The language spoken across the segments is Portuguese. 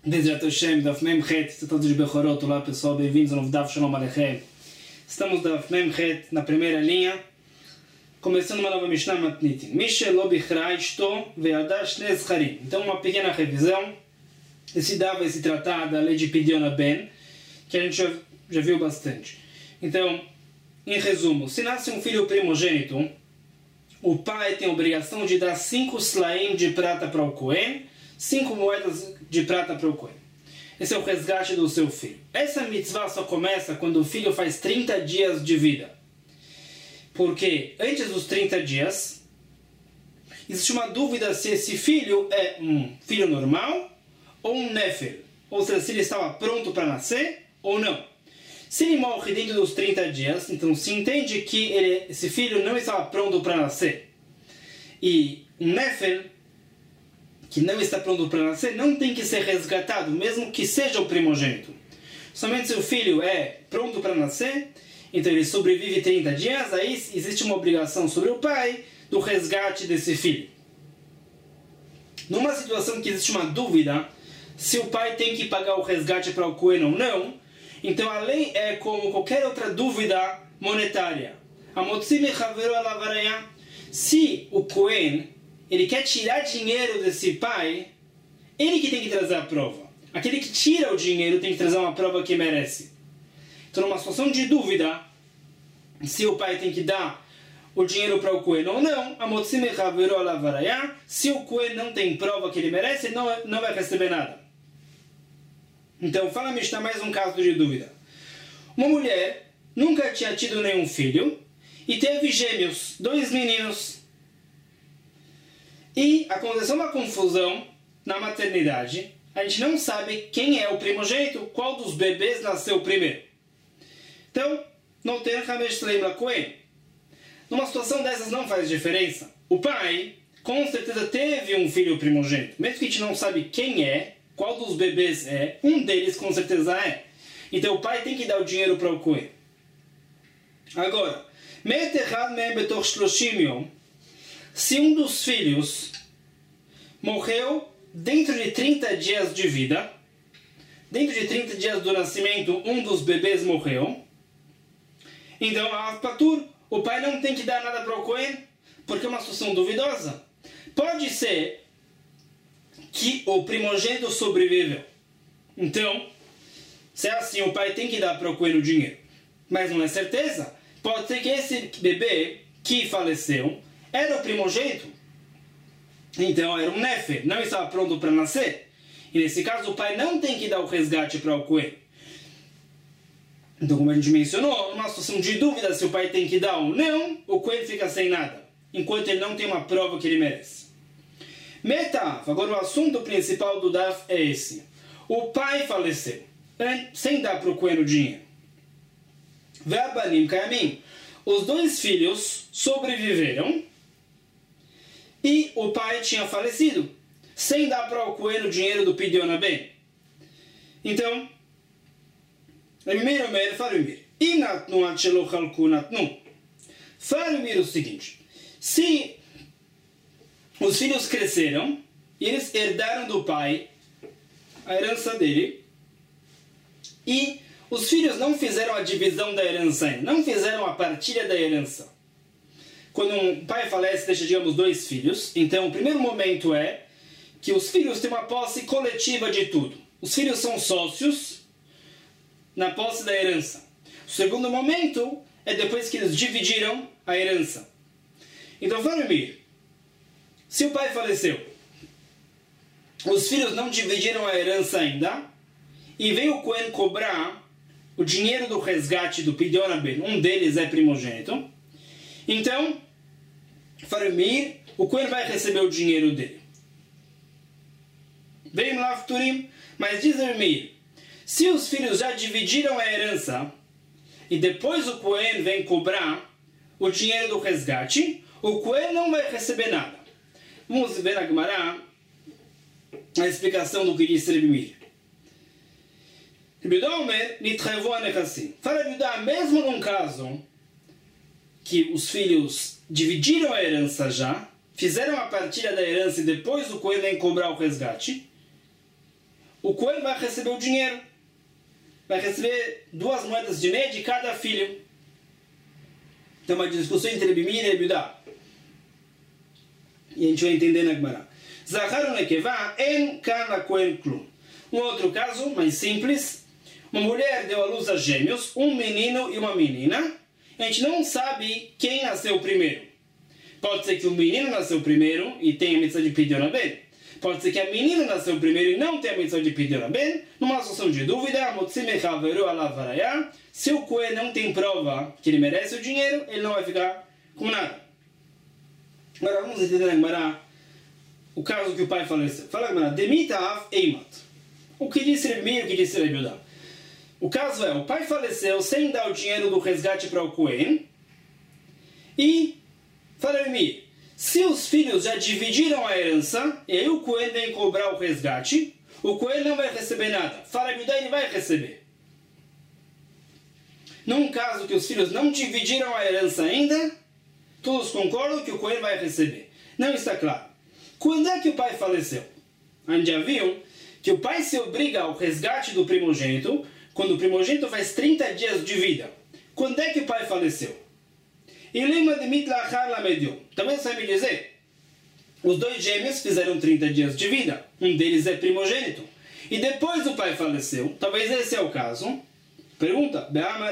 Bezrat Hashem, Daf Mem Het, todos os Bechorot, olá pessoal, bem-vindos ao novo Daf Shalom Aleichem. Estamos Daf Mem Het na primeira linha, começando uma nova Mishnah Matnitin. Mishel lo bichra ishto ve'adar shnei zcharim. Então uma pequena revisão. Esse Daf vai se tratar da lei de Pidyon Ben, que a gente já viu bastante. Então, em resumo, se nasce um filho primogênito, o pai tem a obrigação de dar 5 slaim de prata para o Cohen, 5 moedas de prata para o Cohen. Esse é o resgate do seu filho. Essa mitzvah só começa quando o filho faz 30 dias de vida. Porque antes dos 30 dias, existe uma dúvida se esse filho é um filho normal ou um nefel. Ou seja, se ele estava pronto para nascer ou não. Se ele morre dentro dos 30 dias, então se entende que esse filho não estava pronto para nascer. E um nefel que não está pronto para nascer não tem que ser resgatado, mesmo que seja o primogênito. Somente se o filho é pronto para nascer, então ele sobrevive 30 dias, aí existe uma obrigação sobre o pai do resgate desse filho. Numa situação que existe uma dúvida se o pai tem que pagar o resgate para o Cohen ou não, então a lei é como qualquer outra dúvida monetária. Se o Cohen ele quer tirar dinheiro desse pai, ele que tem que trazer a prova. Aquele que tira o dinheiro tem que trazer uma prova que merece. Então, numa situação de dúvida, se o pai tem que dar o dinheiro para o Cohen ou não, se o Cohen não tem prova que ele merece, ele não vai receber nada. Então, fala Mishnah, mais um caso de dúvida. Uma mulher nunca tinha tido nenhum filho e teve gêmeos, 2 meninos. E aconteceu uma confusão na maternidade. A gente não sabe quem é o primogênito, qual dos bebês nasceu primeiro. Então, não tem Hamesh Leim Cohen. Numa situação dessas não faz diferença. O pai, com certeza, teve um filho primogênito. Mesmo que a gente não sabe quem é, qual dos bebês é, um deles com certeza é. Então o pai tem que dar o dinheiro para o Cohen. Agora, se um dos filhos morreu dentro de 30 dias de vida, dentro de 30 dias do nascimento, um dos bebês morreu, então, o pai não tem que dar nada para o Cohen, porque é uma situação duvidosa. Pode ser que o primogênito sobreviveu. Então, se é assim, o pai tem que dar para o Cohen o dinheiro. Mas não é certeza. Pode ser que esse bebê que faleceu era o primogênito. Então, era um nefe, não estava pronto para nascer. E nesse caso, o pai não tem que dar o resgate para o Cohen. Então, como a gente mencionou, numa situação de dúvida se o pai tem que dar ou não, o Cohen fica sem nada, enquanto ele não tem uma prova que ele merece. Metaf, agora o assunto principal do Daf é esse. O pai faleceu, sem dar para o Cohen o dinheiro. Ve'abanim kayamim. Os 2 filhos sobreviveram e o pai tinha falecido, sem dar para o Cohen o dinheiro do Pidyon Ben. Então, fale o seguinte: se os filhos cresceram e eles herdaram do pai a herança dele, e os filhos não fizeram a divisão da herança ainda, não fizeram a partilha da herança. Quando um pai falece, deixa, digamos, 2 filhos, então o primeiro momento é que os filhos têm uma posse coletiva de tudo. Os filhos são sócios na posse da herança. O segundo momento é depois que eles dividiram a herança. Então, Farimir, se o pai faleceu, os filhos não dividiram a herança ainda, e veio o Cohen cobrar o dinheiro do resgate do Pidyon Ben, um deles é primogênito, então, Farimir, o Cohen vai receber o dinheiro dele. Vem lá, Futurim, mas diz Farimir, se os filhos já dividiram a herança e depois o Cohen vem cobrar o dinheiro do resgate, o Cohen não vai receber nada. Vamos ver na Gemara a explicação do que disse Rebbe Meir. Rebbe Yehuda Omer, nitrevu anechassim. Fala Rebbe Yehuda, mesmo num caso que os filhos dividiram a herança já, fizeram a partilha da herança e depois o Cohen vem cobrar o resgate, o Cohen vai receber o dinheiro. Vai receber 2 moedas de meia de cada filho. Tem uma discussão entre Bimir e Ebiudá. E a gente vai entender na Gemara. Zahar Nekevá en kana Cohen klum. Um outro caso, mais simples. Uma mulher deu à luz a gêmeos, um menino e uma menina. A gente não sabe quem nasceu primeiro. Pode ser que o menino nasceu primeiro e tenha a mitzvah de Pidyon Haben. Pode ser que a menina nasceu primeiro e não tenha a mitzvah de Pidyon Haben. Numa situação de dúvida, se o Cohen não tem prova que ele merece o dinheiro, ele não vai ficar com nada. Agora vamos entender na Gemara o caso que o pai faleceu. Fala Gemara, Demitav Eimat. O que disse Rebmi e o que disse Rebudá? O caso é, o pai faleceu sem dar o dinheiro do resgate para o Cohen. E, fala Rebmi, se os filhos já dividiram a herança, e aí o Cohen vem cobrar o resgate, o Cohen não vai receber nada. Fala Rebudá, ele vai receber. Num caso que os filhos não dividiram a herança ainda, todos concordam que o Cohen vai receber. Não está claro. Quando é que o pai faleceu? A gente já viu que o pai se obriga ao resgate do primogênito quando o primogênito faz 30 dias de vida. Quando é que o pai faleceu? Também você vai me dizer, os 2 gêmeos fizeram 30 dias de vida. Um deles é primogênito. E depois o pai faleceu. Talvez esse é o caso. Pergunta.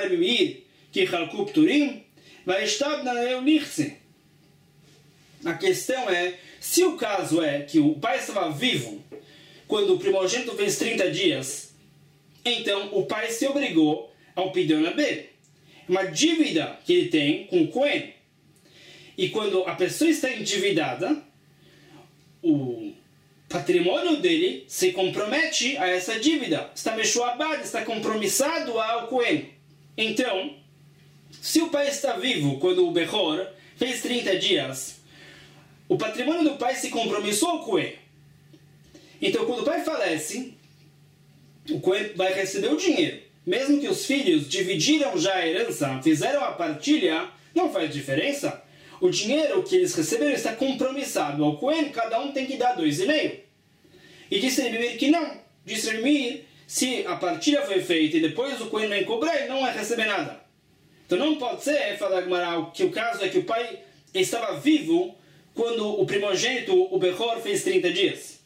A questão é, se o caso é que o pai estava vivo quando o primogênito fez 30 dias, então o pai se obrigou ao Pidyon Haben. Uma dívida que ele tem com o Cohen. E quando a pessoa está endividada, o patrimônio dele se compromete a essa dívida. Está mechuabado, está compromissado ao Cohen. Então, se o pai está vivo quando o Bechor fez 30 dias, o patrimônio do pai se compromissou ao Cohen. Então, quando o pai falece, o Cohen vai receber o dinheiro. Mesmo que os filhos dividiram já a herança, fizeram a partilha, não faz diferença. O dinheiro que eles receberam está compromissado ao Cohen, cada um tem que dar 2,5. E disse Rebimir que não. Disse Rebimir, se a partilha foi feita e depois o Cohen vem cobrar, ele não vai receber nada. Então não pode ser, fala Gemara, que o caso é que o pai estava vivo quando o primogênito, o Bechor, fez 30 dias.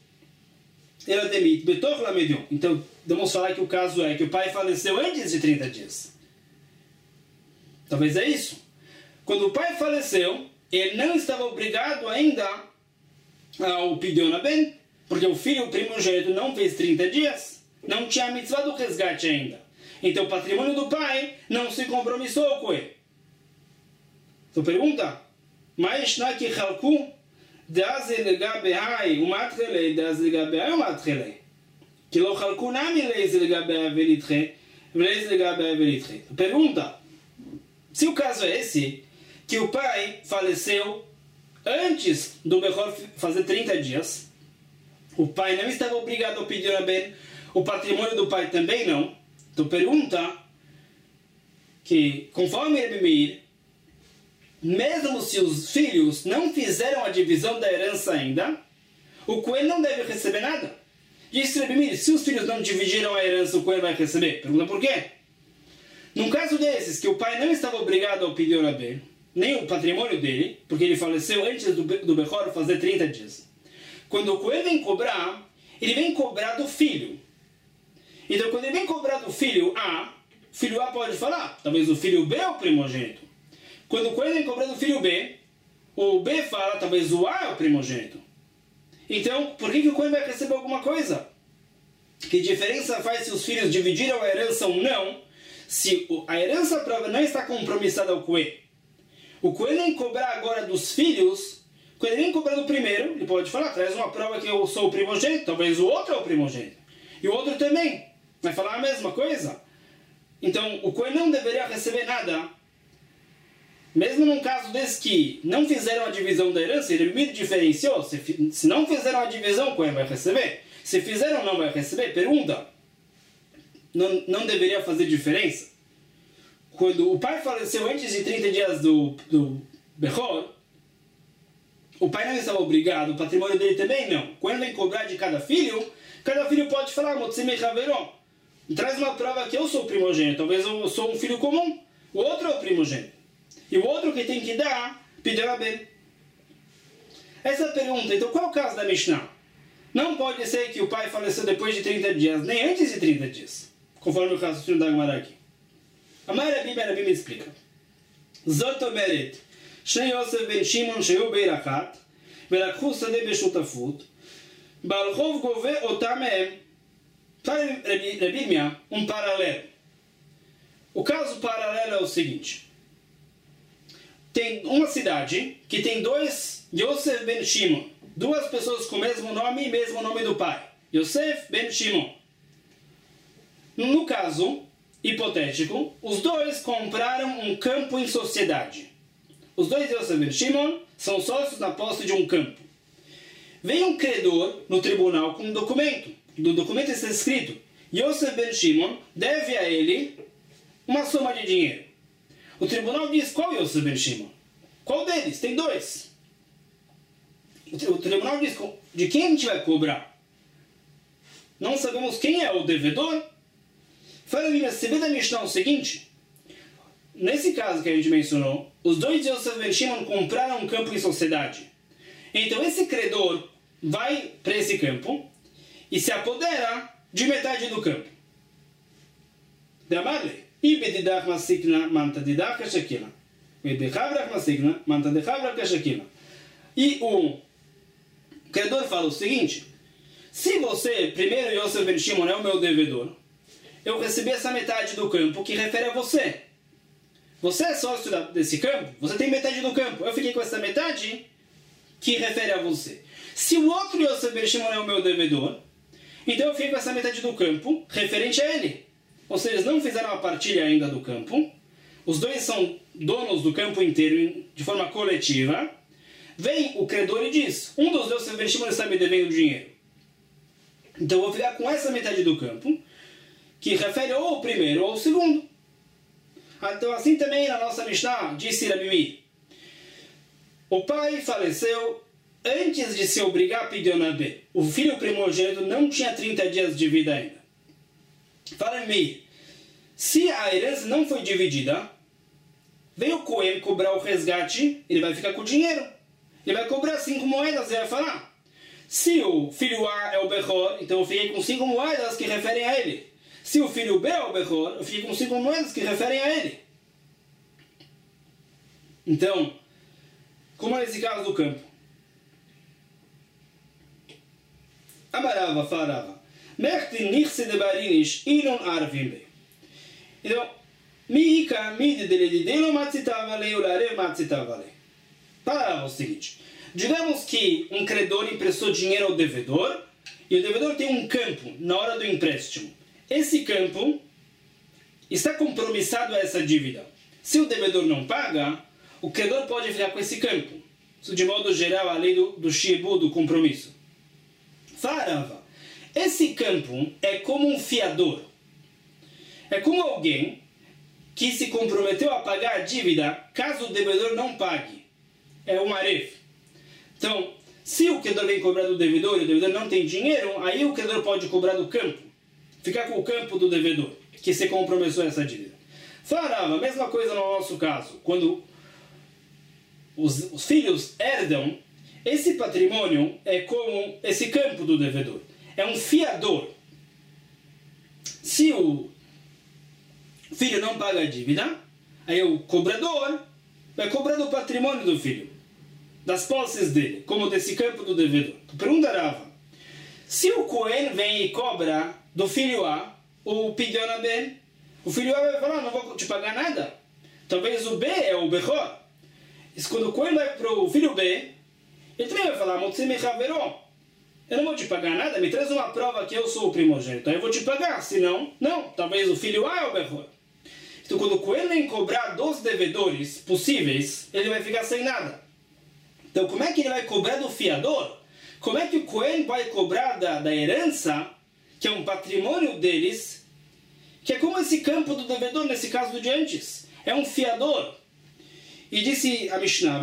Então, vamos falar que o caso é que o pai faleceu antes de 30 dias. Talvez é isso. Quando o pai faleceu, ele não estava obrigado ainda ao Pidyon Haben, porque o filho, o primogênito, não fez 30 dias. Não tinha a mitzvah do resgate ainda. Então, o patrimônio do pai não se compromissou com ele. Então, pergunta, mas na que halku דאז לגבי היי ומתחילי, דאז לגבי היי ומתחילי. כי לא חלקו נמי לאיזה לגבי היי ולדחה, ולאיזה לגבי היי ולדחה. Pergunta, se o caso é esse, que o pai faleceu antes do Bechor fazer 30 dias, o pai não estava obrigado a pedir a Ben, o patrimônio do pai também não. Então pergunta, que conforme Rebbe Meir, mesmo se os filhos não fizeram a divisão da herança ainda, o Cohen não deve receber nada. Disse Rebbe Meir, se os filhos não dividiram a herança, o Cohen vai receber. Pergunta por quê? Num caso desses, que o pai não estava obrigado a pedir a Ben, nem o patrimônio dele, porque ele faleceu antes do Bechor fazer 30 dias. Quando o Cohen vem cobrar, ele vem cobrar do filho. Então, quando ele vem cobrar do filho A, o filho A pode falar, talvez o filho B é o primogênito. Quando o Cohen vem cobrar do filho B, o B fala, talvez o A é o primogênito. Então, por que o Cohen vai receber alguma coisa? Que diferença faz se os filhos dividiram a herança ou não, se a herança não está compromissada ao Cohen? O Cohen vem cobrar agora dos filhos, quando ele vem cobrar do primeiro, ele pode falar, traz uma prova que eu sou o primogênito, talvez o outro é o primogênito. E o outro também vai falar a mesma coisa. Então, o Cohen não deveria receber nada. Mesmo num caso desse que não fizeram a divisão da herança, ele me diferenciou. Se não fizeram a divisão, o Cohen vai receber. Se fizeram, não vai receber. Pergunta. Não deveria fazer diferença? Quando o pai faleceu antes de 30 dias do Bechor, o pai não estava obrigado, o patrimônio dele também não. Quando vem cobrar de cada filho, Cada filho pode falar, Motzimei Haveron, traz uma prova que eu sou o primogênito, talvez eu sou um filho comum, o outro é o primogênito. E o outro que tem que dar, pediu a Ben. Essa é a pergunta. Então, qual é o caso da Mishnah? Não pode ser que o pai faleceu depois de 30 dias, nem antes de 30 dias, conforme o raciocínio da Gemara aqui. A Marabi me explica. Zot omeret, Shnei Yosef ben Shimon shehu beir achat, velakhu sadeh beshutafut, Baal Chov gove otam mehem. Para Rabi Irmia, um paralelo. O caso paralelo é o seguinte. Tem uma cidade que tem dois Yosef ben Shimon, duas pessoas com o mesmo nome e mesmo nome do pai. Yosef ben Shimon. No caso hipotético, os dois compraram um campo em sociedade. Os dois Yosef ben Shimon são sócios na posse de um campo. Vem um credor no tribunal com um documento. No documento está escrito: Yosef ben Shimon deve a ele uma soma de dinheiro. O tribunal diz: qual Yosef ben Shimon? Qual deles? Tem dois. O tribunal diz: de quem a gente vai cobrar? Não sabemos quem é o devedor. Fala, se vê da Mishnah o seguinte: nesse caso que a gente mencionou, os dois Yosef ben Shimon compraram um campo em sociedade. Então esse credor vai para esse campo e se apodera de metade do campo. Damarle, ibedidach masikna manta didach kashakina, ibedichavrak masikna manta dechavrak kashakina. E o credor fala o seguinte: se você, primeiro Yosef ben Shimon, é o meu devedor, eu recebi essa metade do campo que refere a você. Você é sócio desse campo, você tem metade do campo, eu fiquei com essa metade que refere a você. Se o outro Yosef ben Shimon é o meu devedor, então eu fiquei com essa metade do campo referente a ele. Ou seja, eles não fizeram a partilha ainda do campo. Os dois são donos do campo inteiro de forma coletiva. Vem o credor e diz: um dos Yosef ben Shimon está me devendo dinheiro. Então eu vou ficar com essa metade do campo que refere ou ao primeiro ou ao segundo. Então assim também na nossa Mishnah disse Rabi Meir: o pai faleceu antes de se obrigar a pedir Onabé. O filho primogênito não tinha 30 dias de vida ainda. Fala Meir: se a herança não foi dividida, vem o Cohen cobrar o resgate, ele vai ficar com o dinheiro. Ele vai cobrar 5 moedas e vai falar: se o filho A é o Bechor, então eu fiquei com 5 moedas que referem a ele. Se o filho B é o Bechor, eu fiquei com 5 moedas que referem a ele. Então, como é esse caso do campo? Amarava, farava. Mechtin nichse de barinish ilon arvimbe. Então, miika mide deledidelo matzitavale ularev matzitavale. Parava o seguinte: digamos que um credor emprestou dinheiro ao devedor e o devedor tem um campo na hora do empréstimo. Esse campo está compromissado a essa dívida. Se o devedor não paga, o credor pode ficar com esse campo. Isso de modo geral a lei do shibu, do compromisso. Farava. Esse campo é como um fiador. É como alguém que se comprometeu a pagar a dívida caso o devedor não pague. É um aref. Então, se o credor vem cobrar do devedor e o devedor não tem dinheiro, aí o credor pode cobrar do campo. Ficar com o campo do devedor, que se comprometeu a essa dívida. Farava, mesma coisa no nosso caso. Quando os filhos herdam, esse patrimônio é como esse campo do devedor. É um fiador. Se o filho não paga a dívida, aí o cobrador vai cobrar do patrimônio do filho, das posses dele, como desse campo do devedor. Pergunta Rava: se o Cohen vem e cobra do filho A o pidyon Ben, o filho A vai falar: não vou te pagar nada. Talvez o B é o Bechor. E quando o Cohen vai para o filho B, ele também vai falar: Motzimei Haveron, eu não vou te pagar nada, me traz uma prova que eu sou o primogênito, aí eu vou te pagar. Se não, não. Talvez o filho A é o Bechor. Então quando o Cohen vem cobrar dos devedores possíveis, ele vai ficar sem nada. Então como é que ele vai cobrar do fiador? Como é que o Cohen vai cobrar da herança, que é um patrimônio deles, que é como esse campo do devedor, nesse caso de antes? É um fiador. E disse a Mishnah: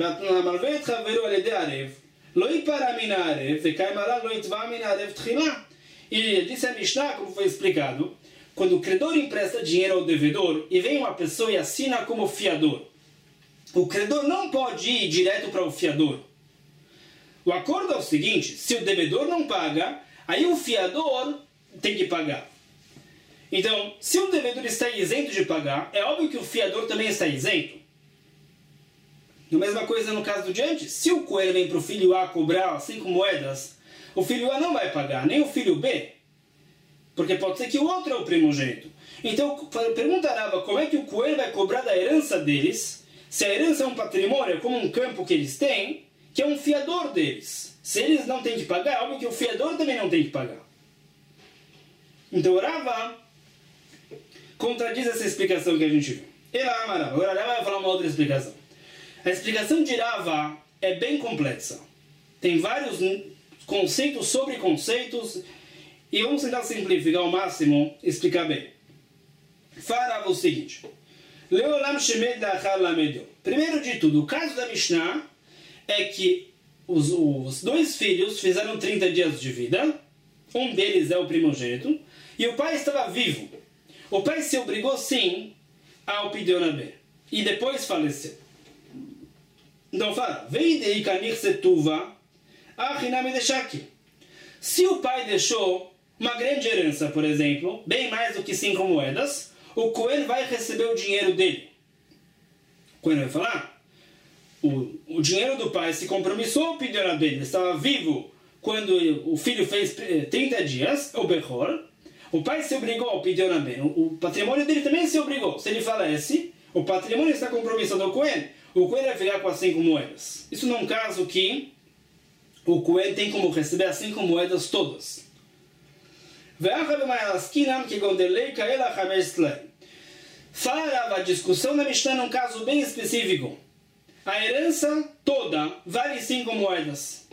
E disse a Mishnah, como foi explicado, quando o credor empresta dinheiro ao devedor e vem uma pessoa e assina como fiador, o credor não pode ir direto para o fiador. O acordo é o seguinte: se o devedor não paga, aí o fiador tem que pagar. Então, se o devedor está isento de pagar, é óbvio que o fiador também está isento. A mesma coisa no caso do diante. Se o coelho vem para o filho A cobrar 5 moedas, o filho A não vai pagar, nem o filho B. Porque pode ser que o outro é o primogênito. Então, pergunta a Rava, como é que o coelho vai cobrar da herança deles, se a herança é um patrimônio, é como um campo que eles têm, que é um fiador deles. Se eles não têm que pagar, é óbvio que o fiador também não tem que pagar. Então, Rava contradiz essa explicação que a gente viu. Agora Rava vai falar uma outra explicação. A explicação de Rava é bem complexa. Tem vários conceitos sobre conceitos e vamos tentar simplificar ao máximo e explicar bem. Fala Rava o seguinte: Leolam shemed lachar lamedo. Primeiro de tudo, o caso da Mishnah é que os dois filhos fizeram 30 dias de vida, um deles é o primogênito, e o pai estava vivo. O pai se obrigou sim ao Pidyon Habe e depois faleceu. Então fala, se o pai deixou uma grande herança, por exemplo, bem mais do que 5 moedas, o Cohen vai receber o dinheiro dele. O Cohen vai falar, o dinheiro do pai se compromissou ao Pidyon Habe, ele estava vivo quando o filho fez 30 dias, o Bechor, o pai se obrigou ao Pidyon Habe, o patrimônio dele também se obrigou. Se ele falece, o patrimônio está compromissado ao Cohen, o Cohen vai ficar com as 5 moedas. Isso num caso que o Cohen tem como receber as 5 moedas todas. Fala a discussão da Mishnah num caso bem específico. A herança toda vale 5 moedas.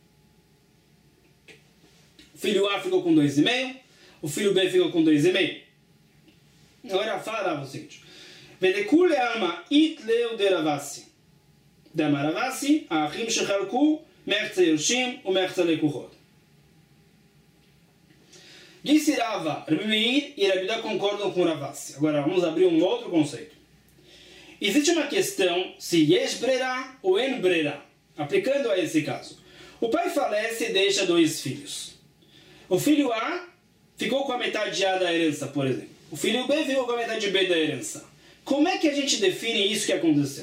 O filho A ficou com 2,5, o filho B ficou com 2,5. Agora fala o seguinte: Vedekule alma it leu de Ravasi. De Ravasi, Achim shechalku, mertze yoshim, u mertze lekuchot. Disse Rava, Rabi Meir e Rabi Yehuda concordam com Ravasi. Agora vamos abrir um outro conceito. Existe uma questão se yesh brera ou en brera, aplicando a esse caso. O pai falece e deixa 2 filhos. O filho A ficou com a metade A da herança, por exemplo. O filho B ficou com a metade B da herança. Como é que a gente define isso que aconteceu?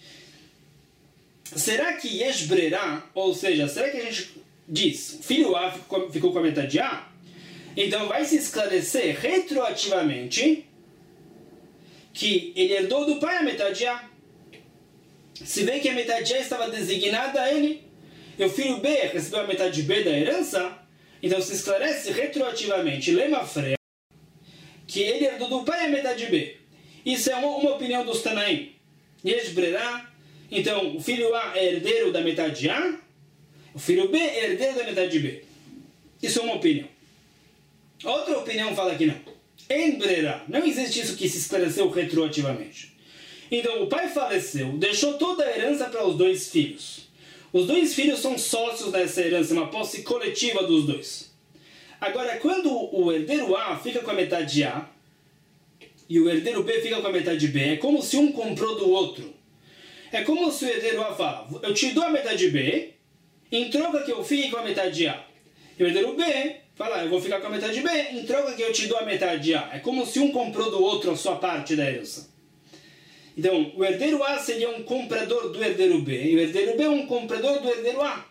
Será que yesh brera, ou seja, será que a gente diz o filho A ficou com a metade A? Então vai se esclarecer retroativamente que ele herdou do pai a metade A. Se vê que a metade A estava designada a ele, e o filho B recebeu a metade B da herança, então se esclarece retroativamente, lema freia, que ele herdou do pai a metade B. Isso é uma opinião dos Tanaim. Yesh brera, então o filho A é herdeiro da metade A, o filho B é herdeiro da metade B. Isso é uma opinião. Outra opinião fala que não. En brera, não existe isso que se esclareceu retroativamente. Então o pai faleceu, deixou toda a herança para os 2 filhos. Os 2 filhos são sócios dessa herança, uma posse coletiva dos 2. Agora, quando o herdeiro A fica com a metade A e o herdeiro B fica com a metade B, é como se um comprou do outro. É como se o herdeiro A fala, eu te dou a metade B, em troca que eu fique com a metade A. E o herdeiro B fala, eu vou ficar com a metade B, em troca que eu te dou a metade A. É como se um comprou do outro a sua parte da herança. Então, o herdeiro A seria um comprador do herdeiro B, e o herdeiro B é um comprador do herdeiro A.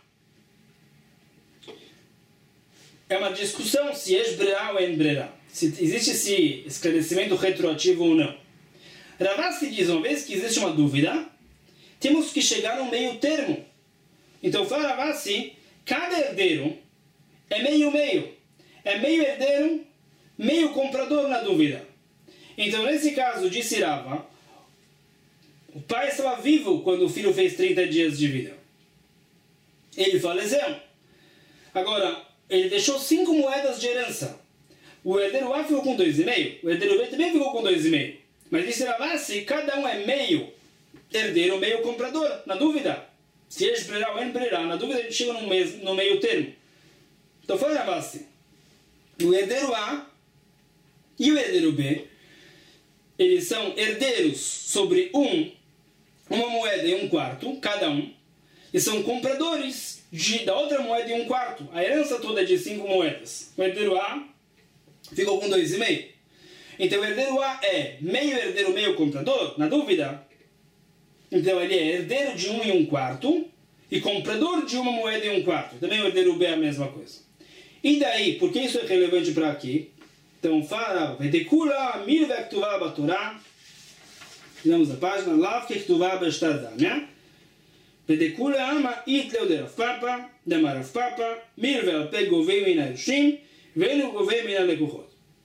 É uma discussão se yesh brera ou en brera, se existe esse esclarecimento retroativo ou não. Ravasi diz, uma vez que existe uma dúvida, temos que chegar no meio termo. Então, fala Ravasi, cada herdeiro é meio-meio. É meio herdeiro, meio comprador na dúvida. Então, nesse caso, disse Rava, o pai estava vivo quando o filho fez 30 dias de vida. Ele faleceu. Agora, ele deixou 5 moedas de herança. O herdeiro A ficou com 2,5. O herdeiro B também ficou com 2,5. Mas disse Rava, se cada um é meio herdeiro, meio comprador, na dúvida. Se eles brerá ou en brerá, na dúvida a gente chega no meio termo. Então fala Ravasi, O herdeiro A e o herdeiro B, eles são herdeiros sobre uma moeda e um quarto, cada um, e são compradores da outra moeda e um quarto. A herança toda é de 5 moedas. O herdeiro A ficou com 2,5. Então o herdeiro A é meio herdeiro, meio comprador? Na dúvida? Então ele é herdeiro de 1 e um quarto e comprador de uma moeda e um quarto. Também o herdeiro B é a mesma coisa. E daí, por que isso é relevante para aqui? Então fala, Vetekula milve ktuvah batorah. Vamos à página, Lav ktuvah b'shtadamya. Vetekula ama itleu de Rav Papa, dama Rav Papa, milve al pe govei min harushim, veinu govei min halekuchot.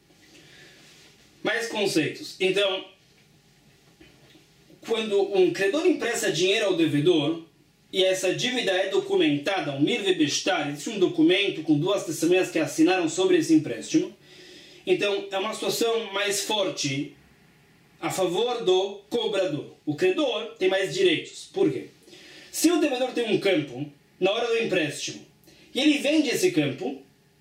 Mais conceitos. Então, quando um credor empresta dinheiro ao devedor, e essa dívida é documentada, um mirve bestar, existe um documento com 2 testemunhas que assinaram sobre esse empréstimo, então é uma situação mais forte a favor do cobrador. O credor tem mais direitos. Por quê? Se o devedor tem um campo na hora do empréstimo e ele vende esse campo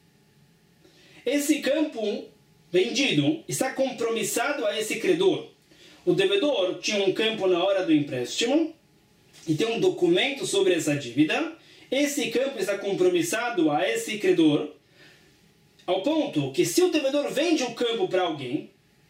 vendido está compromissado a esse credor. O devedor tinha um campo na hora do empréstimo e tem um documento sobre essa dívida. Esse campo está compromissado a esse credor, ao ponto que se o devedor vende o campo para alguém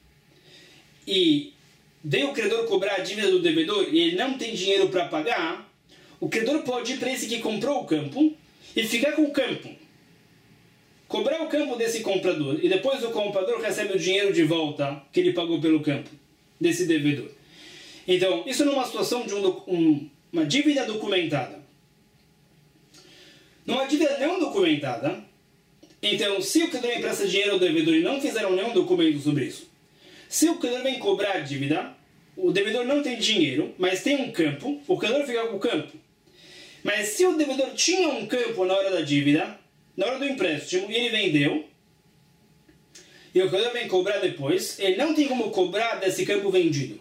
e veio o credor cobrar a dívida do devedor e ele não tem dinheiro para pagar, o credor pode ir para esse que comprou o campo e ficar com o campo, cobrar o campo desse comprador e depois o comprador recebe o dinheiro de volta que ele pagou pelo campo desse devedor. Então, isso não é uma situação de uma dívida documentada. Numa dívida não documentada, então, se o credor empresta dinheiro ao devedor e não fizeram nenhum documento sobre isso, se o credor vem cobrar a dívida, o devedor não tem dinheiro, mas tem um campo, o credor fica com o campo. Mas se o devedor tinha um campo na hora da dívida, na hora do empréstimo, e ele vendeu, e o credor vem cobrar depois, ele não tem como cobrar desse campo vendido.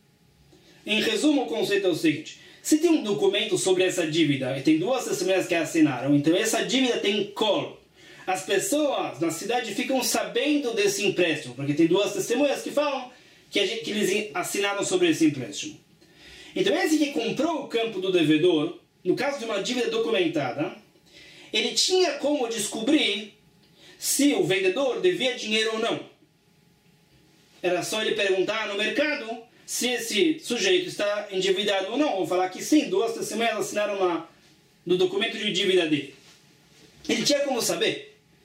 Em resumo, o conceito é o seguinte: se tem um documento sobre essa dívida, e tem 2 testemunhas que assinaram, então essa dívida tem colo. As pessoas na cidade ficam sabendo desse empréstimo, porque tem 2 testemunhas que falam que eles assinaram sobre esse empréstimo. Então esse que comprou o campo do devedor, no caso de uma dívida documentada, ele tinha como descobrir se o vendedor devia dinheiro ou não. Era só ele perguntar no mercado se esse sujeito está endividado ou não, ou falar que sim, 2 testemunhas assinaram no documento de dívida dele. Ele tinha como saber.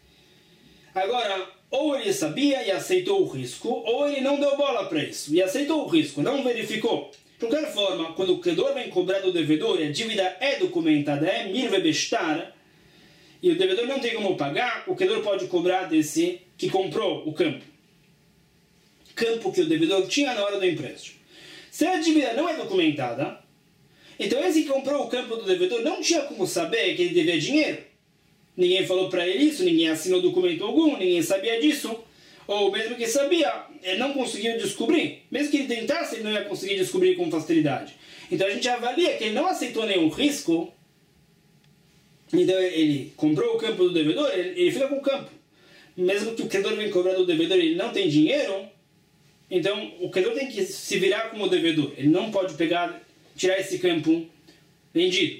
Agora, ou ele sabia e aceitou o risco, ou ele não deu bola para isso e aceitou o risco, não verificou. De qualquer forma, quando o credor vem cobrar do devedor e a dívida é documentada, é mirve bestar, e o devedor não tem como pagar, o credor pode cobrar desse que comprou o campo. Campo que o devedor tinha na hora do empréstimo. Se a dívida não é documentada, então esse que comprou o campo do devedor não tinha como saber que ele devia dinheiro. Ninguém falou para ele isso, ninguém assinou documento algum, ninguém sabia disso. Ou mesmo que sabia, ele não conseguiu descobrir. Mesmo que ele tentasse, ele não ia conseguir descobrir com facilidade. Então a gente avalia que ele não aceitou nenhum risco. Então ele comprou o campo do devedor, ele fica com o campo. Mesmo que o credor venha cobrar do devedor e ele não tem dinheiro, então o credor tem que se virar como devedor. Ele não pode tirar esse campo vendido.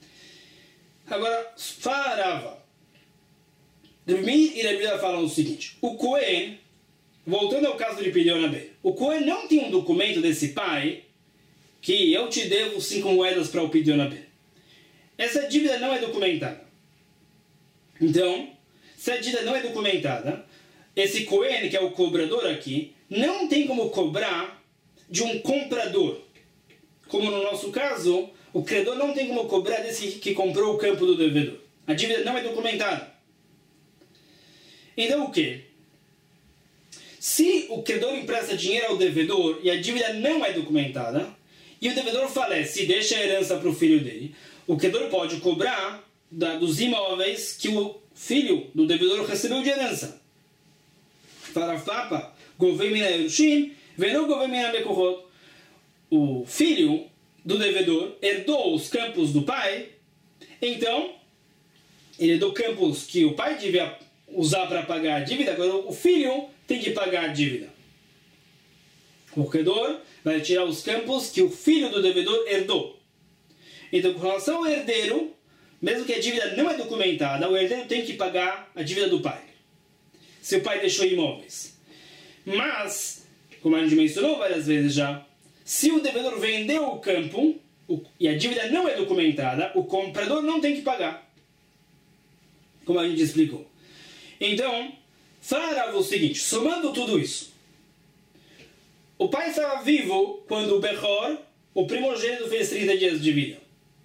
Agora, Farava. Dormir e Rebida falam o seguinte: o Cohen, voltando ao caso de Pidyon Abel, o Cohen não tem um documento desse pai que eu te devo 5 moedas para o Pidyon Abel. Essa dívida não é documentada. Então, se a dívida não é documentada, esse Cohen, que é o cobrador aqui, não tem como cobrar de um comprador. Como no nosso caso, o credor não tem como cobrar desse que comprou o campo do devedor. A dívida não é documentada. Então o quê? Se o credor empresta dinheiro ao devedor e a dívida não é documentada, e o devedor falece e deixa a herança para o filho dele, o credor pode cobrar dos imóveis que o filho do devedor recebeu de herança. Para Papa, o filho do devedor herdou os campos do pai, então ele herdou campos que o pai devia usar para pagar a dívida, agora o filho tem que pagar a dívida. O corredor vai tirar os campos que o filho do devedor herdou. Então, com relação ao herdeiro, mesmo que a dívida não é documentada, o herdeiro tem que pagar a dívida do pai. Se o pai deixou imóveis. Mas, como a gente mencionou várias vezes já, se o devedor vendeu o campo e a dívida não é documentada, o comprador não tem que pagar. Como a gente explicou. Então, fala o seguinte, somando tudo isso. O pai estava vivo quando o Bechor, o primogênito, fez 30 dias de vida.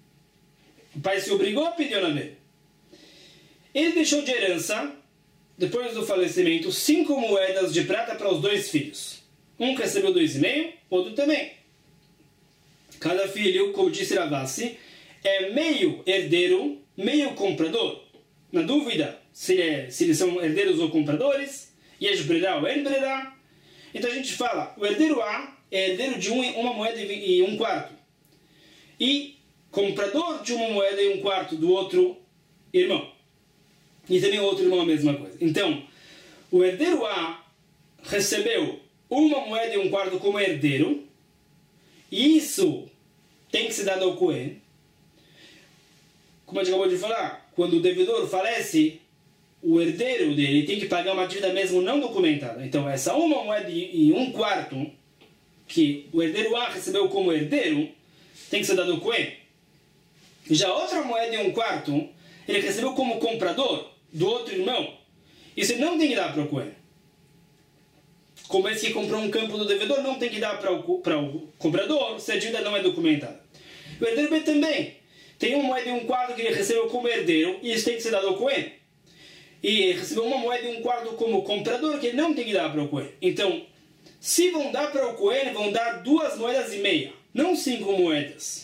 O pai se obrigou a pedir dele. Ele deixou de herança, depois do falecimento, 5 moedas de prata para os 2 filhos. Um recebeu 2,5, outro também. Cada filho, como disse Ravassi, é meio herdeiro, meio comprador. Na dúvida se eles são herdeiros ou compradores, yesh brerá ou en brerá. Então a gente fala, o herdeiro A é herdeiro de uma moeda e 1/4. E comprador de uma moeda e 1/4 do outro irmão. E também o outro irmão a mesma coisa. Então, o herdeiro A recebeu uma moeda e 1/4 como herdeiro, e isso tem que ser dado ao Cohen. Como a gente acabou de falar, quando o devedor falece, o herdeiro dele tem que pagar uma dívida mesmo não documentada. Então, essa uma moeda e 1/4 que o herdeiro A recebeu como herdeiro, tem que ser dado ao Cohen. Já outra moeda e 1/4, ele recebeu como comprador do outro irmão. Isso não tem que dar para o Cohen. Como esse que comprou um campo do devedor, não tem que dar para o comprador se a dívida não é documentada. O herdeiro B também tem uma moeda e 1/4 que ele recebeu como herdeiro, e isso tem que ser dado ao Cohen. E ele recebeu uma moeda e 1/4 como comprador, que ele não tem que dar para o Cohen. Então, se vão dar para o Cohen, vão dar 2 moedas e meia, não 5 moedas.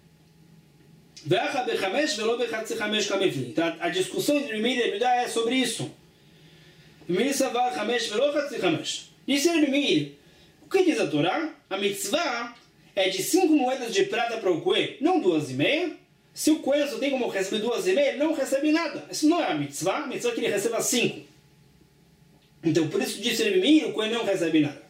Então, a discussão entre Rebbe e Yehuda é sobre isso. Disse Rebbe, o que diz a Torá? A mitzvah é de 5 moedas de prata para o Cohen, não 2,5. Se o Cohen só tem como receber 2,5, ele não recebe nada. Isso não é a mitzvah é que ele receba 5. Então, por isso disse Rebbe, o Cohen não recebe nada.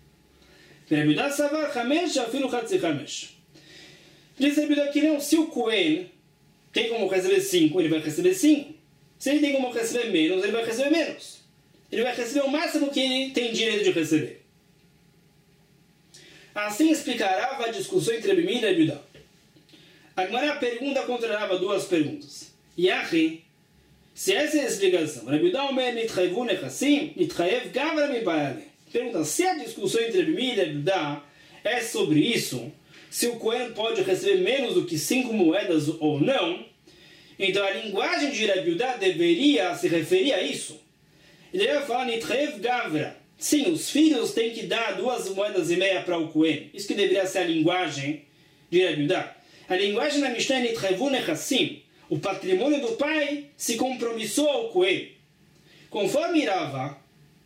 Diz Rebbe que não, se o Cohen tem como receber 5, ele vai receber 5. Se ele tem como receber menos, ele vai receber menos. Ele vai receber o máximo que ele tem direito de receber. Assim explicará a discussão entre Rebbe e Yehuda. A Gemara pergunta contra Rava 2 perguntas. Yahi, se essa é a explicação, Rebbe Yehuda omer nitchayevu nechassim, nitchayev gavra mibayale. Pergunta, se a discussão entre Rebbe e Yehuda é sobre isso, se o Cohen pode receber menos do que 5 moedas ou não, então a linguagem de Rebbe Yehuda deveria se referir a isso. Ele deveria falar nitchayev gavra. Sim, os filhos têm que dar 2 moedas e meia para o Cohen. Isso que deveria ser a linguagem de Rebbe Yehuda. A linguagem da Mishnah é nitchayevu nechassim. O patrimônio do pai se compromissou ao Cohen. Conforme Rava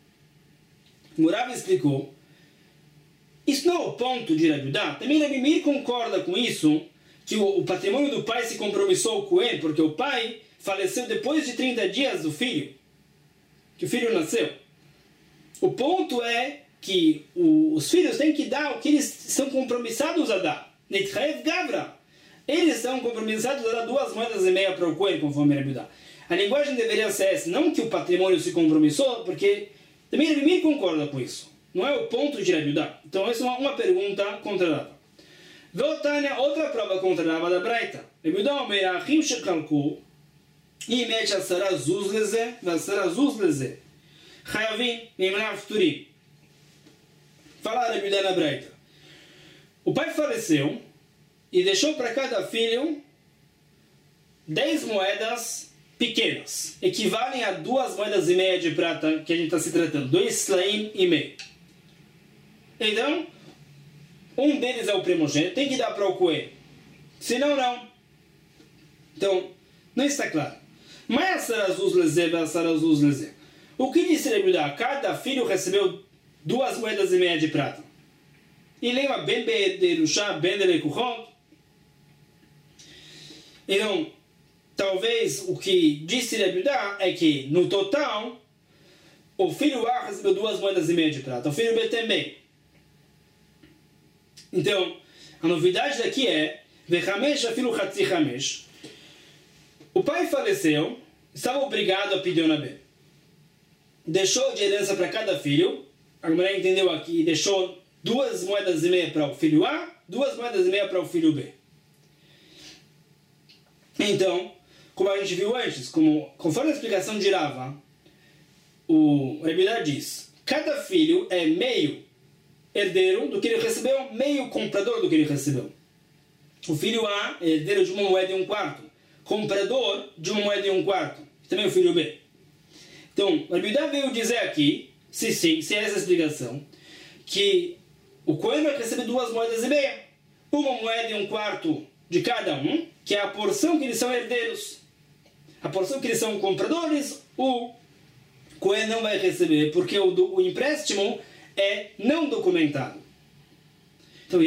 explicou, isso não é o ponto de Rebbe Yehuda. Também Rebbe Meir concorda com isso, que o patrimônio do pai se compromissou ao Cohen, porque o pai faleceu depois de 30 dias do filho, que o filho nasceu. O ponto é que os filhos têm que dar o que eles são compromissados a dar. Nitchayev gavra. Eles são compromissados a dar 2 moedas e meia para o Cohen, conforme Rebbe Yehuda. A linguagem deveria ser essa, não que o patrimônio se compromissou, porque também Rebbe Meir concorda com isso. Não é o ponto de Rebbe Yehuda. Então essa é uma pergunta contra Rava. Votânia, outra prova contra Rava da Braita. Rebbe Yehuda omer achim shekalku, imet 10 zuz leze, ו10 zuz leze. Chayavim, nimna futurim. Fala Rebbe Yehuda na Braita. O pai faleceu e deixou para cada filho 10 moedas pequenas, equivalem a 2 moedas e meia de prata que a gente está se tratando, 2 slaim e meio. Então, um deles é o primogênito, tem que dar para o Cohen. Senão, não. Então, não está claro. Mas o que disse Rebbe Yehuda? Cada filho recebeu 2 moedas e meia de prata. E lembra ben de Rushá, ben de Lekuchot. Então, talvez o que disse Rabi Yehuda é que, no total, o filho A recebeu 2 moedas e meia de prata, o filho B também. Então, a novidade daqui é Vechamesh afilo chatzi chamesh. O pai faleceu, estava obrigado a pedir o B. Deixou de herança para cada filho. A mulher entendeu aqui, deixou 2 moedas e meia para o filho A, 2 moedas e meia para o filho B. Então, como a gente viu antes, conforme a explicação de Rava, o Rabi Yehuda diz, cada filho é meio herdeiro do que ele recebeu, meio comprador do que ele recebeu. O filho A é herdeiro de 1 moeda e 1/4, comprador de 1 moeda e 1/4, também o filho B. Então, o Rabi Yehuda veio dizer aqui, se é essa a explicação, que o Cohen vai receber 2 moedas e meia, 1 moeda e 1/4 de cada um, que é a porção que eles são herdeiros. A porção que eles são compradores, o Cohen não vai receber, porque o empréstimo é não documentado. Então,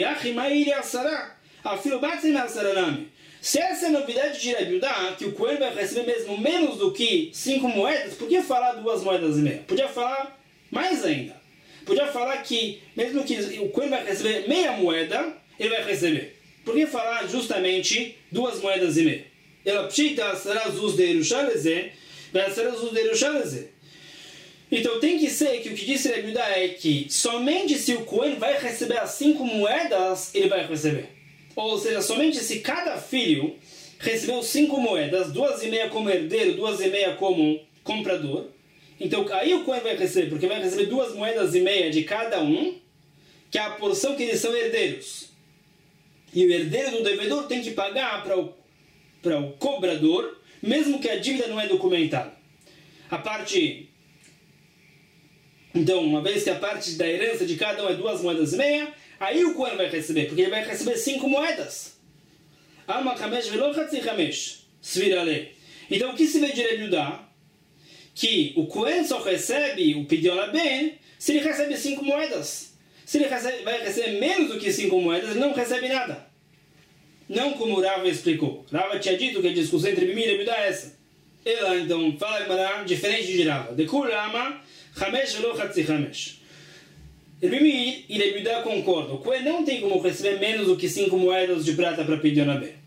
se essa é a novidade de Rabi Yehuda, que o Cohen vai receber mesmo menos do que 5 moedas, por que falar 2 moedas e meia? Podia falar mais ainda. Podia falar que, mesmo que o Cohen vai receber meia moeda, ele vai receber. Por que falar justamente 2 moedas e meia? Ela pshita será zuz de Yerushalezé, vai ser zuz de Yerushalezé. Então tem que ser que o que disse Rabi Yehuda é que somente se o Cohen vai receber as 5 moedas, ele vai receber. Ou seja, somente se cada filho recebeu 5 moedas, 2 e meia como herdeiro, 2 e meia como comprador, então aí o Cohen vai receber, porque vai receber 2 moedas e meia de cada um, que é a porção que eles são herdeiros. E o herdeiro do devedor tem que pagar para o cobrador, mesmo que a dívida não é documentada. A parte... Então, uma vez que a parte da herança de cada um é 2 moedas e meia, aí o Cohen vai receber, porque ele vai receber 5 moedas. Alma chamesh velo chatzi chamesh. Svirale. Então, o que se vê de Rabi Yehuda? Que o Cohen só recebe o pidyon ben se ele recebe 5 moedas. Se ele vai receber menos do que 5 moedas, ele não recebe nada. Não como o Rava explicou. Rava tinha dito que a discussão entre Rabi Meir e Rabi Yehuda é essa. Ela, então, fala diferente de Rava. De Kulama, chamesh velo chatzi chamesh. Rabi Meir e Rabi Yehuda concordam. O Cohen não tem como receber menos do que 5 moedas de prata para pedir na B.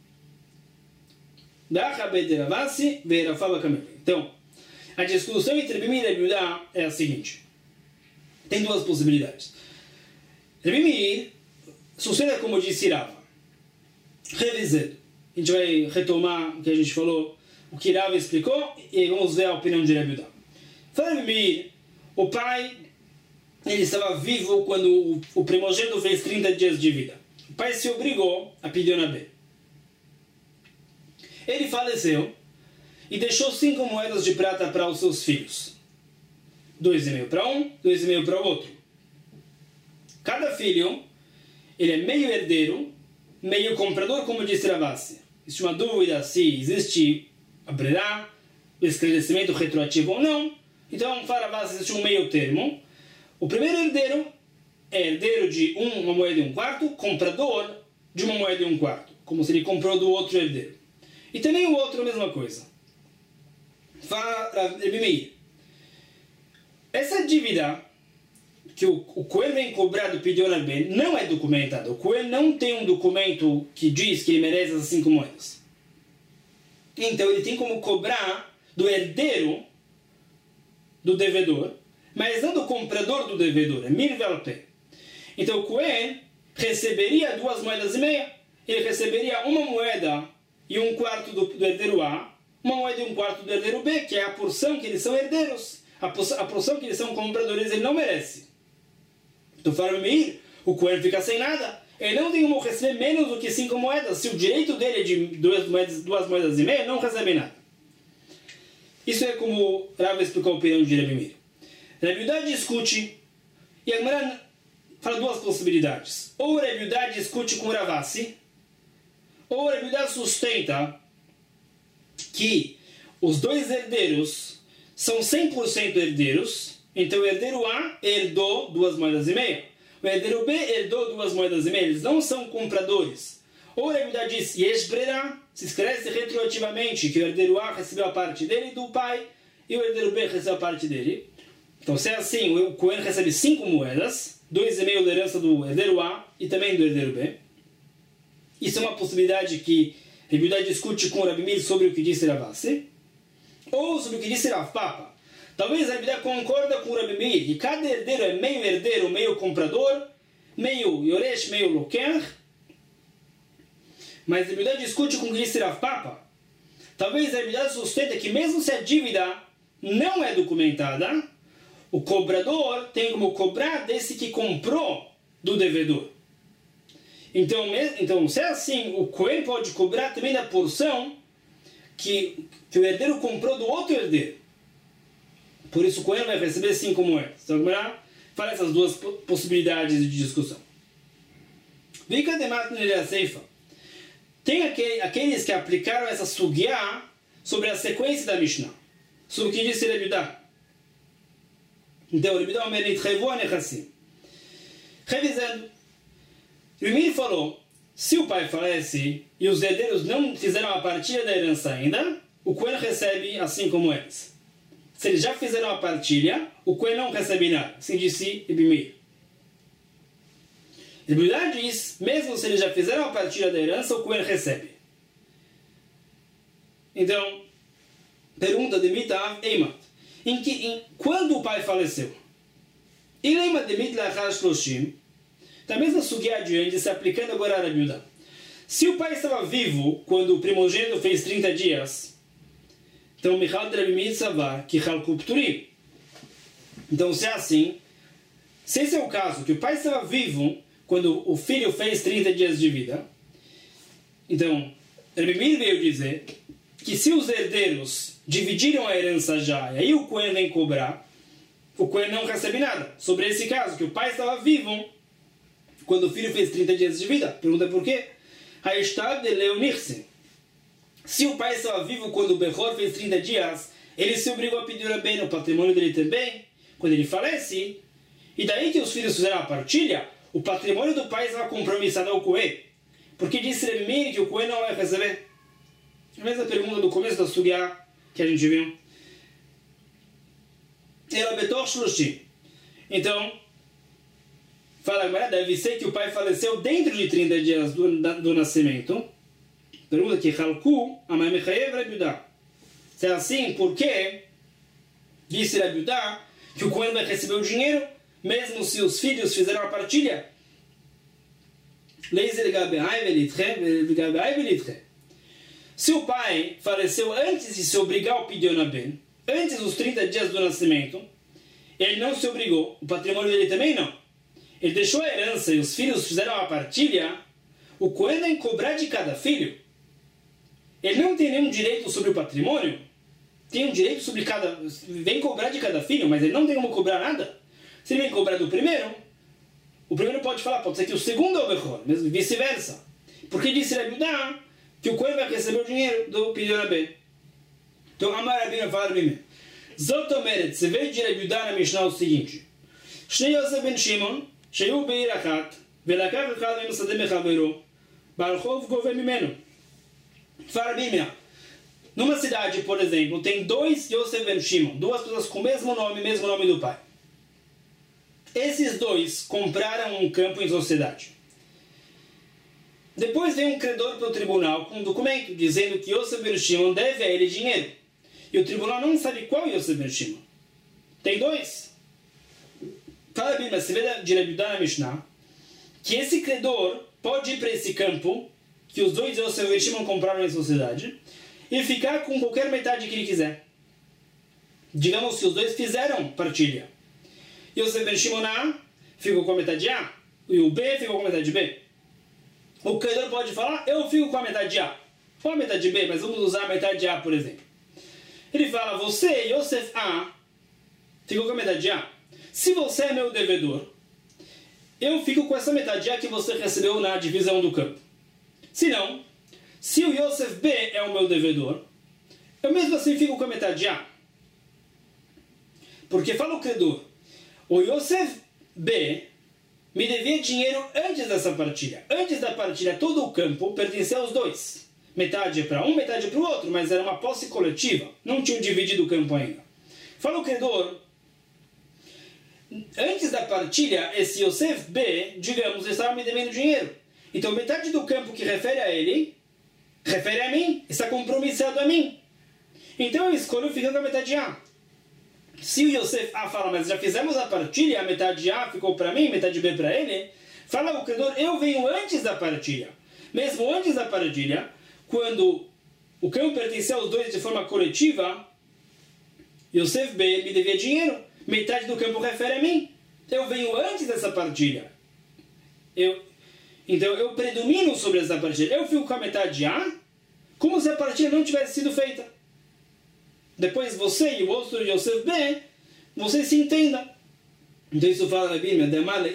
Então, a discussão entre Rabi Meir e Rabi Yehuda é a seguinte. Tem 2 possibilidades. Rabi Meir sucede como disse Rava. Revisando. A gente vai retomar o que a gente falou, o que Rava explicou, e vamos ver a opinião de Rabi Yehuda. Fala Rabi Meir, o pai... Ele estava vivo quando o primogênito fez 30 dias de vida. O pai se obrigou a pedir na B. Ele faleceu e deixou 5 moedas de prata para os seus filhos. 2,5 para um, 2,5 para o outro. Cada filho, ele é meio herdeiro, meio comprador, como disse Ravassi. Existe uma dúvida se existe a brerá, o esclarecimento retroativo ou não. Então, para Ravassi existe um meio termo. O primeiro herdeiro é herdeiro de 1 moeda e 1/4, comprador de 1 moeda e 1/4, como se ele comprou do outro herdeiro. E também o outro a mesma coisa. Fala Rabi Meir. Essa dívida que o Cohen vem cobrar do pidyon ben não é documentada. O Cohen não tem um documento que diz que ele merece as 5 moedas. Então ele tem como cobrar do herdeiro do devedor, mas não do comprador do devedor, é mirvelpe. Então o Cohen receberia 2 moedas e meia, ele receberia 1 moeda e 1/4 do herdeiro A, 1 moeda e 1/4 do herdeiro B, que é a porção que eles são herdeiros. A porção que eles são compradores ele não merece. Então fala Meir, o Cohen fica sem nada. Ele não tem como receber menos do que 5 moedas. Se o direito dele é de 2 moedas e meia, ele não recebe nada. Isso é como Rava explicou a opinião de Rabi Meir. Rabi Yehuda discute, e a Gemara fala 2 possibilidades. Ou Rabi Yehuda discute com Ravassi, ou Rabi Yehuda sustenta que os 2 herdeiros são 100% herdeiros, então o herdeiro A herdou 2 moedas e meia, o herdeiro B herdou 2 moedas e meia, eles não são compradores. Ou Rabi Yehuda diz, Yesh Brera, se escreve retroativamente que o herdeiro A recebeu a parte dele do pai e o herdeiro B recebeu a parte dele. Então, se é assim, o Cohen recebe 5 moedas, 2,5 da herança do herdeiro A e também do herdeiro B. Isso é uma possibilidade que Rabi Yehuda discute com o Rabi Meir sobre o que disse Rav Asi, ou sobre o que disse Rav Papa. Talvez Rabi Yehuda concorda com o Rabi Meir que cada herdeiro é meio herdeiro, meio comprador, meio Yoresh, meio Loker. Mas Rabi Yehuda discute com o que disse Rav Papa. Talvez Rabi Yehuda sustenta que mesmo se a dívida não é documentada, o cobrador tem como cobrar desse que comprou do devedor. Então, se é assim, o Cohen pode cobrar também da porção que o herdeiro comprou do outro herdeiro. Por isso o Cohen vai receber 5 moedas. Então, fala essas duas possibilidades de discussão. Vika de Matnei Seifa. Tem aqueles que aplicaram essa sugiá sobre a sequência da Mishnah. Sobre o que disse Rabi Yehuda. Então, Rabi Yehuda Omer Nitchevu Anechassim. Revisando, Rabi Meir falou, se o pai falece e os herdeiros não fizeram a partilha da herança ainda, o Cohen recebe assim como eles. Se eles já fizeram a partilha, o Cohen não recebe nada. Assim disse Rabi Meir. Rabi Yehuda diz, mesmo se eles já fizeram a partilha da herança, o Cohen recebe. Então, pergunta de Mitav Eimat. Quando o pai faleceu? Ileimat de Mitlachar Shloshim. Da mesma sugiá adiante, se aplicando agora a Rabi Yehuda. Se o pai estava vivo quando o primogênito fez 30 dias, então Michal de Rabi Meir Savar, que Chalku Pturim. Então, se é assim, se esse é o caso, que o pai estava vivo quando o filho fez 30 dias de vida, então, Rabi Meir veio dizer que se os herdeiros dividiram a herança já, e aí o Cohen vem cobrar, o Cohen não recebe nada. Sobre esse caso, que o pai estava vivo quando o filho fez 30 dias de vida. Pergunta por quê? Se o pai estava vivo quando o Bechor fez 30 dias, ele se obrigou a pedir a bem no patrimônio dele também, quando ele falece, e daí que os filhos fizeram a partilha, o patrimônio do pai estava compromissado ao Cohen. Porque disse Rabi Meir que o Cohen não vai receber? A mesma pergunta do começo da sugiá que a gente viu. Ela betor shloshim. Então, fala agora, deve ser que o pai faleceu dentro de 30 dias do nascimento. Pergunta que Chalku, Amai Mechayev Rabi Yehuda. Se é assim, por que disse Rabi Yehuda que o Cohen vai receber o dinheiro, mesmo se os filhos fizeram a partilha? Se o pai faleceu antes de se obrigar ao Pidyon Ben, antes dos 30 dias do nascimento, ele não se obrigou, o patrimônio dele também não. Ele deixou a herança e os filhos fizeram a partilha, o Cohen vai cobrar de cada filho. Ele não tem nenhum direito sobre o patrimônio, tem um direito sobre cada... Vem cobrar de cada filho, mas ele não tem como cobrar nada. Se ele vem cobrar do primeiro, o primeiro pode falar, pode ser que o segundo é o Bechor, mesmo vice-versa. Porque disse Rabi Yehuda que o Cohen vai receber o dinheiro do Pidyon Ben. Então, Amar Rabbeinu fala Rabi Meir. Zotomeret, você veio de Rabi Yehuda na Mishnah o seguinte. Shnei Yosef ben Shimon, שהיו בעיר אחת, ולקח אחד מהם שדה מחברו, ברחוב גובה ממנו. Fala Rabi Meir. Numa cidade, por exemplo, tem 2 Yosef ben Shimon, 2 pessoas com o mesmo nome do pai. Esses 2 compraram um campo em sociedade. Depois vem um credor para o tribunal com um documento dizendo que Yosef ben Shimon deve a ele dinheiro. E o tribunal não sabe qual Yosef ben Shimon. Tem 2. Fala Bíblia, você vê de Rabi Yehuda na Mishnah, que esse credor pode ir para esse campo, que os 2 Yosef ben Shimon compraram em sociedade, e ficar com qualquer metade que ele quiser. Digamos que os 2 fizeram partilha. Yosef ben Shimon A ficou com a metade A, e o B ficou com a metade B. O credor pode falar, eu fico com a metade A, ou a metade B, mas vamos usar a metade A, por exemplo. Ele fala, você, Yosef A, ficou com a metade A. Se você é meu devedor, eu fico com essa metade A que você recebeu na divisão do campo. Se não, se o Yosef B é o meu devedor, eu mesmo assim fico com a metade A. Porque fala o credor, o Yosef B me devia dinheiro antes dessa partilha. Antes da partilha, todo o campo pertencia aos dois. Metade para um, metade para o outro, mas era uma posse coletiva. Não tinham dividido o campo ainda. Fala o credor, antes da partilha, esse Yosef B, digamos, estava me devendo dinheiro. Então metade do campo que refere a ele, refere a mim, está compromissado a mim. Então eu escolho ficar com a metade A. Se o Yosef A fala, mas já fizemos a partilha, a metade A ficou para mim, metade B para ele, fala o credor, eu venho antes da partilha. Mesmo antes da partilha, quando o campo pertencia aos dois de forma coletiva, Yosef B me devia dinheiro, metade do campo refere a mim. Eu venho antes dessa partilha. Então eu predomino sobre essa partilha. Eu fico com a metade A, como se a partilha não tivesse sido feita. Depois você e o outro Yosef B, você se entenda. Então isso fala na Bíblia,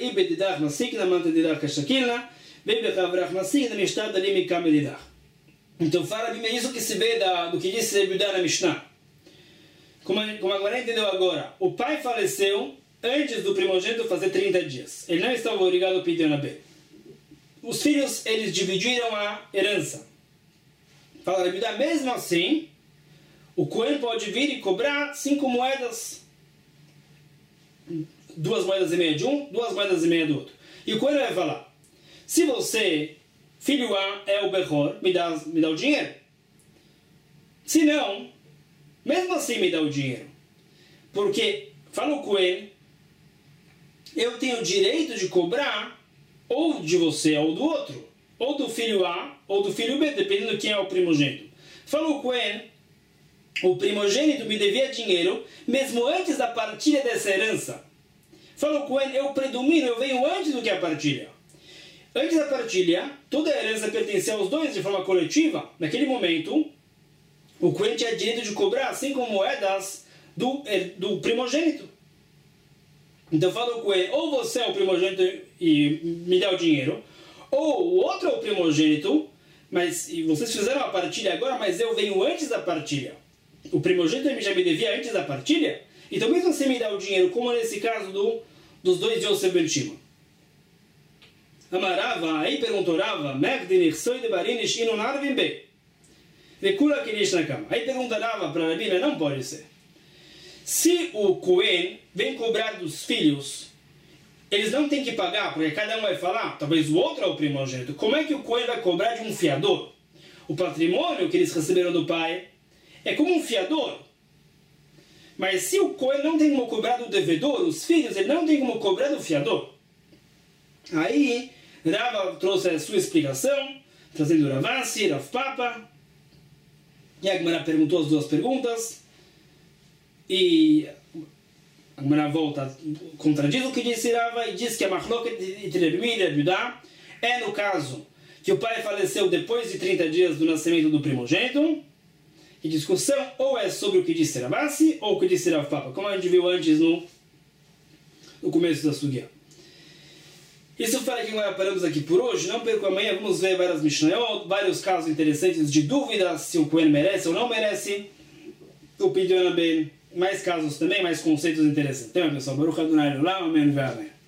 então fala a Bíblia isso que se vê do que disse Yehudá na Mishnah. Como agora entendeu agora, o pai faleceu antes do primogênito fazer 30 dias. Ele não estava obrigado a pedir na B. Os filhos, eles dividiram a herança. Fala a Bíblia, mesmo assim, o Cohen pode vir e cobrar 5 moedas. 2 moedas e meia de um, 2 moedas e meia do outro. E o Cohen vai falar, se você, filho A, é o Bechor, me dá o dinheiro. Se não, mesmo assim me dá o dinheiro. Porque, fala o Cohen, eu tenho o direito de cobrar ou de você ou do outro. Ou do filho A ou do filho B, dependendo de quem é o primogênito. Fala o Cohen, o primogênito me devia dinheiro, mesmo antes da partilha dessa herança. Fala o Cohen, eu predomino, eu venho antes do que a partilha. Antes da partilha, toda a herança pertencia aos dois de forma coletiva. Naquele momento, o Cohen tinha direito de cobrar 5 moedas do primogênito. Então fala o Cohen, ou você é o primogênito e me dá o dinheiro, ou o outro é o primogênito, e vocês fizeram a partilha agora, mas eu venho antes da partilha. O primogênito já me devia antes da partilha? Então mesmo assim me dá o dinheiro, como nesse caso dos dois de Yosef Ben Shimon. Amarava, aí perguntou Rava, aí pergunta Rava para a Bíblia, não pode ser. Se o Cohen vem cobrar dos filhos, eles não têm que pagar, porque cada um vai falar, talvez o outro é o primogênito. Como é que o Cohen vai cobrar de um fiador? O patrimônio que eles receberam do pai é como um fiador. Mas se o Cohen não tem como cobrar do devedor, os filhos, ele não tem como cobrar do fiador. Aí, Rava trouxe a sua explicação, trazendo Ravassi, Rav Papa. E a Gemara perguntou as duas perguntas. E a Gemara volta, contradiz o que disse Rava e diz que a Machloket entre Rebmi e Yehudá é no caso que o pai faleceu depois de 30 dias do nascimento do primogênito. E discussão ou é sobre o que disse Ravassi ou o que disse Rav Papa, como a gente viu antes no começo da Sugya. Isso fala que agora paramos aqui por hoje. Não perca amanhã, vamos ver várias Mishnayot, vários casos interessantes de dúvidas se o Cohen merece ou não merece o Pidyon Ben. Mais casos também, mais conceitos interessantes. Então, pessoal, Baruch Adonai Olam, Amém.